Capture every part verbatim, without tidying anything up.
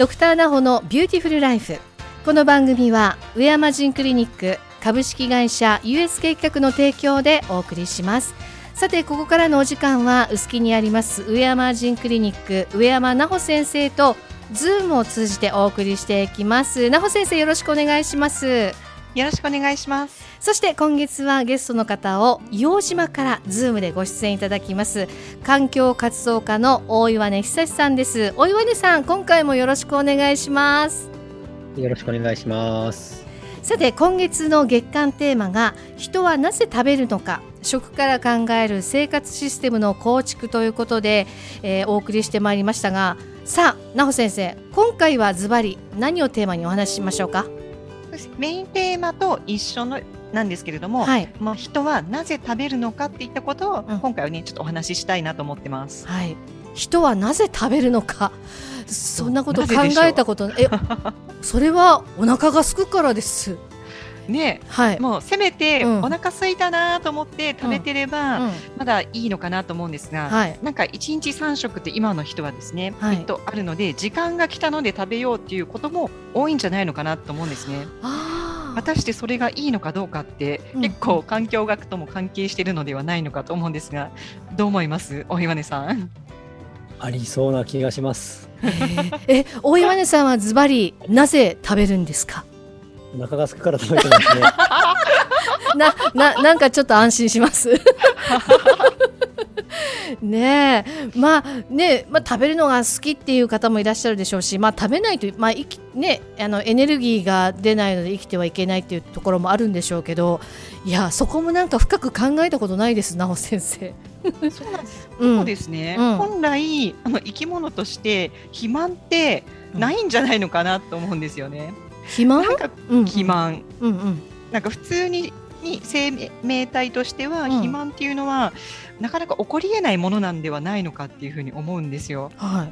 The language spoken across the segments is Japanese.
ドクターナホのビューティフルライフ。この番組は上山人クリニック株式会社 ユーエスケー 企画の提供でお送りします。さて、ここからのお時間は臼杵にあります上山人クリニック上山奈穂先生とズームを通じてお送りしていきます。奈穂先生、よろしくお願いします。 よろしくお願いします。 そして今月はゲストの方を硫黄島からズームでご出演いただきます環境活動家の大岩根久さんです。大岩根さん、今回もよろしくお願いします。 よろしくお願いします。 さて、今月の月間テーマが人はなぜ食べるのか、食から考える生活システムの構築ということで、えー、お送りしてまいりましたが、さあ奈穂先生、今回はズバリ何をテーマにお話ししましょうか。 メインテーマと一緒のなんですけれども、はい、もう人はなぜ食べるのかっていったことを、うん、今回はねちょっとお話ししたいなと思ってます。 はい、人はなぜ食べるのか、そんなこと考えたことえそれはお腹が空くからですね、はい、もうせめてお腹空いたなと思って食べてれば、うんうん、まだいいのかなと思うんですが、はい、なんかいちにちさん食って今の人はですね、はい、きっとあるので、時間が来たので食べようっていうことも多いんじゃないのかなと思うんですね。あ、果たしてそれがいいのかどうかって、うん、結構環境学とも関係しているのではないのかと思うんですが、どう思います、大岩根さん。 ありそうな気がします。 え、大岩根さんはズバリなぜ食べるんですか。 お腹が空くから食べてますね。 な、な、なんかちょっと安心しますねえ、まあね、まあ、食べるのが好きっていう方もいらっしゃるでしょうし、まあ、食べないと、まあ、生きね、あのエネルギーが出ないので生きてはいけないっていうところもあるんでしょうけど、いや、そこもなんか深く考えたことないです、奈穂先生。 そうなんです、うん、そうですね、うん、本来あの生き物として肥満ってないんじゃないのかなと思うんですよね。 肥満？ なんか肥満、うんうん、なんか普通にに生命体としては、うん、肥満っていうのはなかなか起こり得ないものなんではないのかっていうふうに思うんですよ。はい、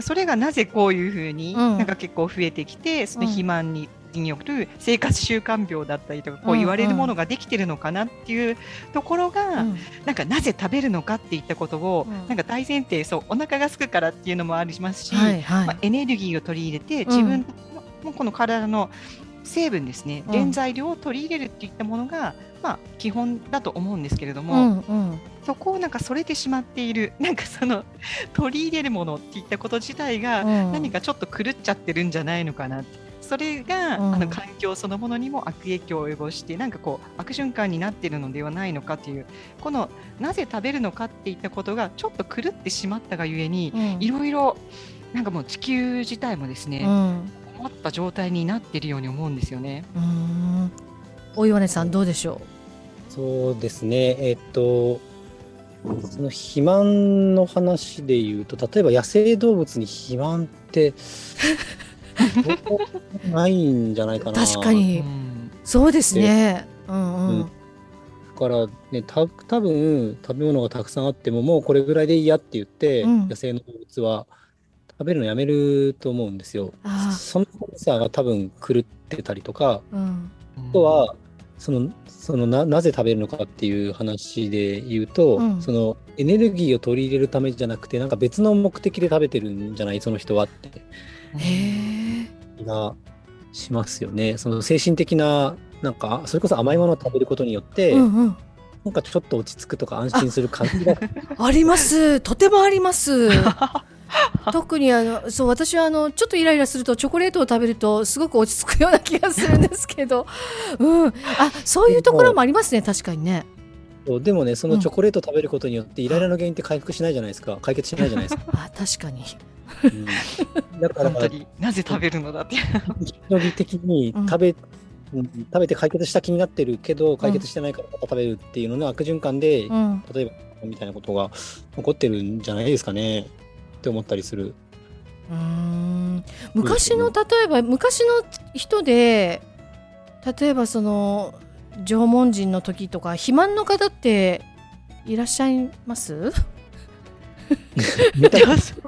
それがなぜこういうふうに、うん、なんか結構増えてきて、その肥満にによる生活習慣病だったりとかこう言われるものができてるのかなっていうところが、うん、なんかなぜ食べるのかっていったことを、うん、なんか大前提、そうお腹が空くからっていうのもありますし、はいはい、まあ、エネルギーを取り入れて自分のこの体の成分ですね、原材料を取り入れるっていったものが、まあ、基本だと思うんですけれども、うんうん、そこをなんかそれてしまっている、なんかその取り入れるものっていったこと自体が何かちょっと狂っちゃってるんじゃないのかなって、それが、うん、あの環境そのものにも悪影響を及ぼして、なんかこう悪循環になっているのではないのかという、このなぜ食べるのかっていったことがちょっと狂ってしまったがゆえに、いろいろなんかもう地球自体もですね、うん、困った状態になっているように思うんですよね。 うーん、大岩根さんどうでしょう。そうですね、えっとその肥満の話でいうと、例えば野生動物に肥満ってないんじゃないかな。 確かに、うん、そうですね、うんうん、 だからね、た多分食べ物がたくさんあってももうこれぐらいでいいやって言って、うん、野生の動物は食べるのやめると思うんですよ。そのセンサーが多分狂ってたりとか、うん、あとはそのその な, なぜ食べるのかっていう話で言うと、うん、そのエネルギーを取り入れるためじゃなくて、なんか別の目的で食べてるんじゃないその人はってへーがしますよね。その精神的な、なんかそれこそ甘いものを食べることによって、うんうん、なんかちょっと落ち着くとか安心する感じがあ, あります。とてもあります特にあのそう私はあのちょっとイライラするとチョコレートを食べるとすごく落ち着くような気がするんですけど、うん、あ、そういうところもありますね。確かにね。 でもね、そのチョコレートを食べることによってイライラの原因って回復しないじゃないですか。解決しないじゃないですか。 あ、確かに、 うん、だから本当になぜ食べるのだって論理的に食べ、うん、食べて解決した気になってるけど解決してないからまた食べるっていうのの悪循環で、うん、例えばみたいなことが起こってるんじゃないですかねって思ったりする。 うーん、昔の例えば昔の人で例えばその縄文人の時とか肥満の方っていらっしゃいます？ いや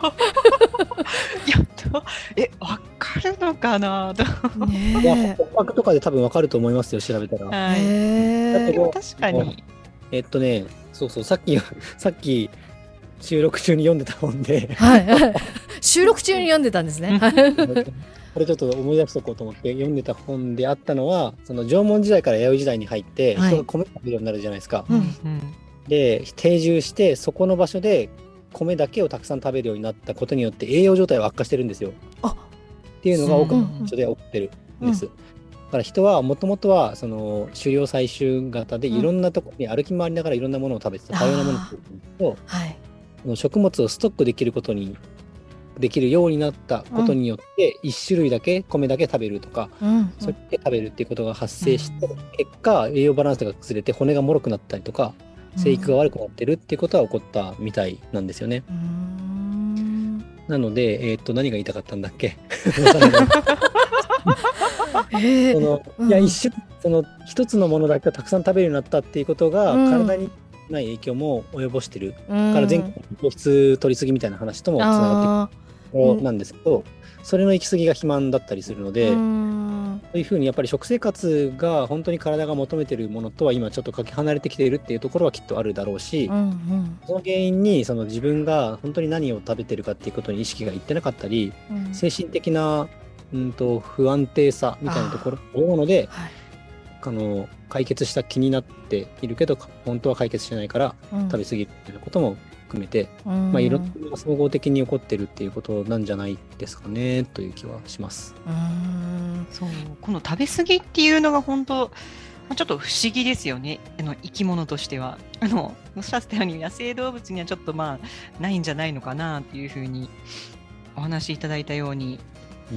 え、わかるのかなねえ。いや、骨格とかで多分わかると思いますよ、調べたら。 はい、だけど確かにえっとね、そうそう、さっきさっき収録中に読んでた本で、 はい、収録中に読んでたんですね。 これちょっと思い出しとこうと思って読んでた本であったのは、その縄文時代から弥生時代に入って、はい、人が米食べるようになるじゃないですか、うん、で定住してそこの場所で米だけをたくさん食べるようになったことによって栄養状態は悪化してるんですよ。あっていうのが多くの場所で起きてるんです、うんうん、だから人はもともとはその狩猟採集型でいろんなところに歩き回りながらいろんなものを食べてた、多様なものを食べてたんですけど、はい、食物をストックできることにできるようになったことによって、うん、いち種類だけ米だけ食べるとか、うんうん、それで食べるっていうことが発生して、うん、結果栄養バランスが崩れて骨がもろくなったりとか生育が悪くなってるっていうことは起こったみたいなんですよね、うん、なので、えー、っと何が言いたかったんだっけそのいや一種その一つのものだけをたくさん食べるようになったっていうことが、うん、体にない影響も及ぼしてる、うん、から前回の糖質取りすぎみたいな話ともつながってくるなんですけど、うん、それの行き過ぎが肥満だったりするので、うん、そういうふうにやっぱり食生活が本当に体が求めているものとは今ちょっとかけ離れてきているっていうところはきっとあるだろうし、うんうん、その原因にその自分が本当に何を食べてるかっていうことに意識がいってなかったり、うん、精神的な、うんと不安定さみたいなところが多いので、はい、あの解決した気になっているけど本当は解決してないから食べ過ぎるっていうことも含めて、うん、まあ、いろんな総合的に起こってるっていうことなんじゃないですかねという気はします。 うーん、そう、この食べ過ぎっていうのが本当ちょっと不思議ですよね、あの生き物としては。あのおっしゃったように野生動物にはちょっとまあないんじゃないのかなっていうふうにお話しいただいたように、うん、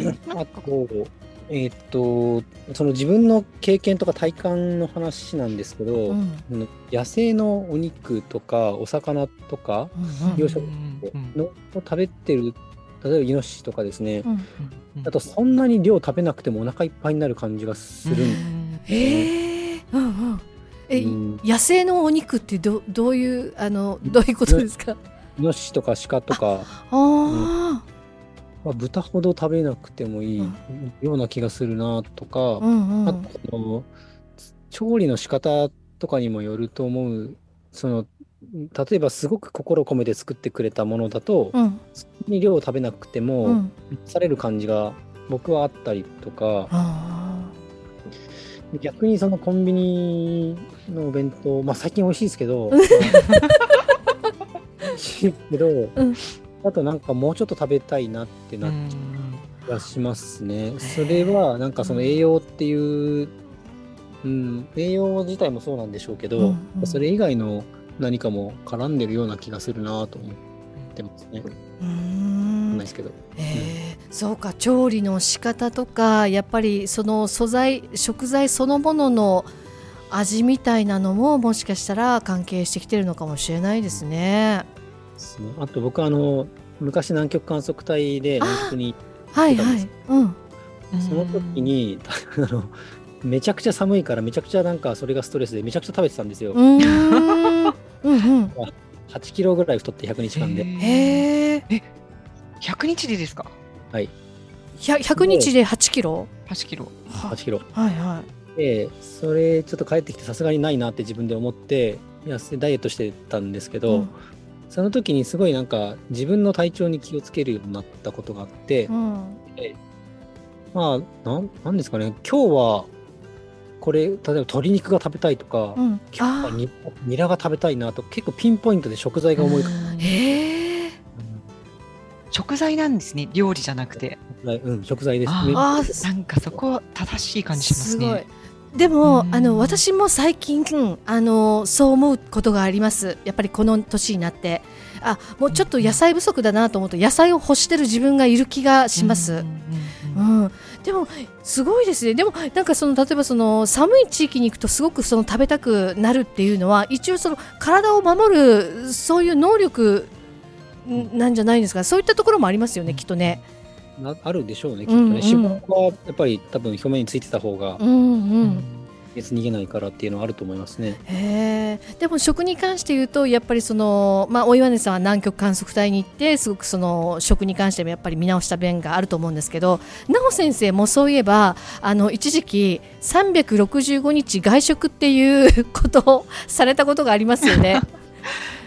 あとえー、っとその自分の経験とか体感の話なんですけど、うん、野生のお肉とかお魚とか養殖のを食べてる、例えばイノシシとかですね、うんうん、あとそんなに量食べなくてもお腹いっぱいになる感じがするんです、ね、 へー、うんうん、え、うん、野生のお肉ってど、どういうあのどういうことですか？ イノシシとか鹿とか、ああ、うんまあ、豚ほど食べなくてもいいような気がするなとか、うんうん、あとその調理の仕方とかにもよると思う。その例えばすごく心込めて作ってくれたものだと、うん、そんなに量を食べなくても、うん、される感じが僕はあったりとか、逆にそのコンビニのお弁当、まあ最近美味しいですけど美味しいけど、うんあとなんかもうちょっと食べたいなってなっちゃう気がしますね。それはなんかその栄養っていう、うん、栄養自体もそうなんでしょうけど、うんうん、それ以外の何かも絡んでるような気がするなと思ってますね。うーん、ないですけど、 えーうん、そうか、調理の仕方とかやっぱりその素材食材そのものの味みたいなのももしかしたら関係してきてるのかもしれないですね。 あと僕はあの昔南極観測隊で南極に行ってたんです、はいはいうん、その時にあのめちゃくちゃ寒いからめちゃくちゃなんかそれがストレスでめちゃくちゃ食べてたんですよ。うんうんうんはちキロぐらい太ってひゃくにちかんで。 へえ。え、ひゃくにちでですか？ はい。 ひゃくにちではちキロ？ はちキロ。 はちキロ。 はいはい。 で、それちょっと帰ってきてさすがにないなって自分で思って痩せダイエットしてたんですけど、うん、その時にすごいなんか自分の体調に気をつけるようになったことがあって、うん、でまあなん、なんですかね、今日はこれ例えば鶏肉が食べたいとか、うん、今日はニ, ニラが食べたいなと結構ピンポイントで食材が思い浮かぶ。 へー、うん、食材なんですね、料理じゃなくて。 うん、食材ですね。 あなんかそこ正しい感じしますね。すごい。 でもあの私も最近あのそう思うことがあります。やっぱりこの年になってあもうちょっと野菜不足だなと思うと野菜を欲してる自分がいる気がします、うんうん、でもすごいですね。でもなんかその例えばその寒い地域に行くとすごくその食べたくなるっていうのは一応その体を守るそういう能力なんじゃないですか。そういったところもありますよね、きっとね。 なあるでしょうね、きっとね、うんうん、脂肪はやっぱり多分表面についてた方が、うんうん、熱逃げないからっていうのはあると思いますね。 へー。でも食に関して言うとやっぱりその、まあ、お岩根さんは南極観測隊に行ってすごくその食に関してもやっぱり見直した面があると思うんですけど、直先生もそういえばあの一時期さんびゃくろくじゅうごにち外食っていうことをされたことがありますよね。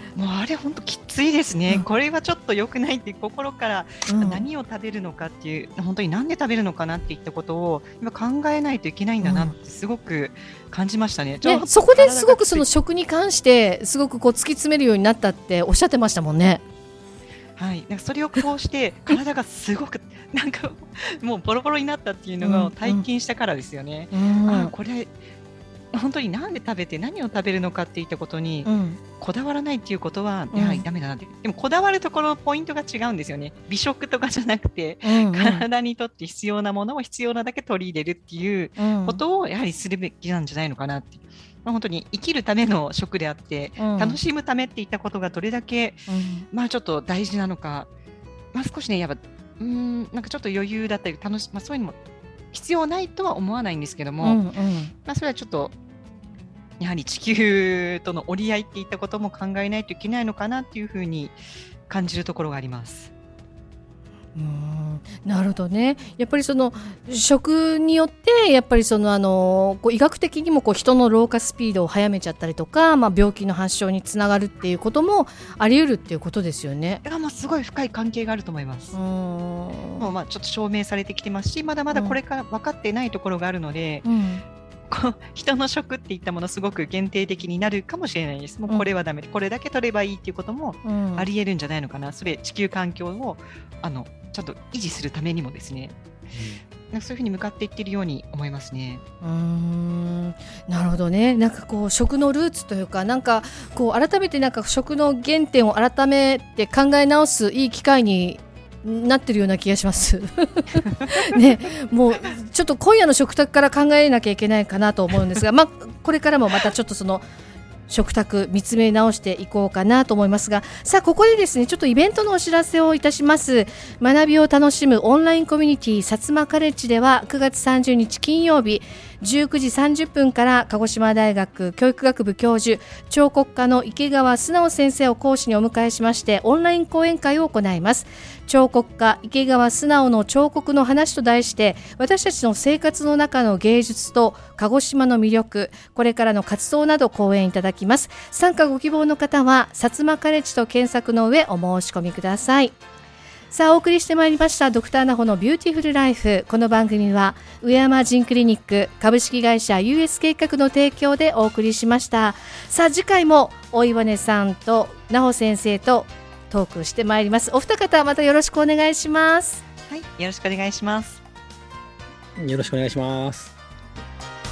もうあれ本当きついですね、うん、これはちょっと良くないって心から何を食べるのかっていう、うん、本当に何で食べるのかなっていったことを今考えないといけないんだなってすごく感じましたね。 ね、そこですごくその食に関してすごくこう突き詰めるようになったっておっしゃってましたもんね。 はい、なんかそれをこうして体がすごくなんかもうボロボロになったっていうのを体験したからですよね、うんうん、あこれ本当に何で食べて何を食べるのかっていったことにこだわらないっていうことはやはりダメだなって、うん、でもこだわるところのポイントが違うんですよね。美食とかじゃなくて、うんうん、体にとって必要なものを必要なだけ取り入れるっていうことをやはりするべきなんじゃないのかなって、まあ、本当に生きるための食であって、うん、楽しむためっていったことがどれだけ、うん、まあちょっと大事なのか、まあ、少しねやっぱうーんなんかちょっと余裕だったり楽し、まあ、そういうのも必要ないとは思わないんですけども、うんうんまあ、それはちょっとやはり地球との折り合いっていったことも考えないといけないのかなっていうふうに感じるところがあります。 うーんなるほどね。やっぱりその食によってやっぱりそのあのこう医学的にもこう人の老化スピードを速めちゃったりとか、まあ、病気の発症につながるっていうこともあり得るっていうことですよね。 いや、まあ、すごい深い関係があると思います。うーんもうまあちょっと証明されてきてますし、まだまだこれから分かってないところがあるので、うんうんこう人の食っていったものすごく限定的になるかもしれないです。もうこれはダメで、うん、これだけ取ればいいっていうこともありえるんじゃないのかな、うん、それ地球環境をあのちゃんと維持するためにもですね、うん、なんかそういうふうに向かっていっているように思いますね。 うーんなるほどね。なんかこう食のルーツというか、なんかこう改めてなんか食の原点を改めて考え直すいい機会になってるような気がしますね。もうちょっと今夜の食卓から考えなきゃいけないかなと思うんですが、まあ、これからもまたちょっとその食卓見つめ直していこうかなと思いますが、さあここでですねちょっとイベントのお知らせをいたします。学びを楽しむオンラインコミュニティ薩摩カレッジではくがつさんじゅうにち金曜日じゅうくじさんじゅっぷんから鹿児島大学教育学部教授彫刻家の池川素直先生を講師にお迎えしましてオンライン講演会を行います。彫刻家池川素直の彫刻の話と題して、私たちの生活の中の芸術と鹿児島の魅力、これからの活動など講演いただきます。参加ご希望の方は薩摩カレッジと検索の上お申し込みください。さあお送りしてまいりましたドクターナホのビューティフルライフ。この番組は上山ジンクリニック株式会社 ユーエス 計画の提供でお送りしました。さあ次回も大岩根さんと奈穂先生とトークしてまいります。お二方またよろしくお願いします。 はい、よろしくお願いします。 よろしくお願いします。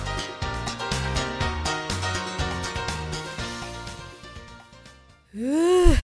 うー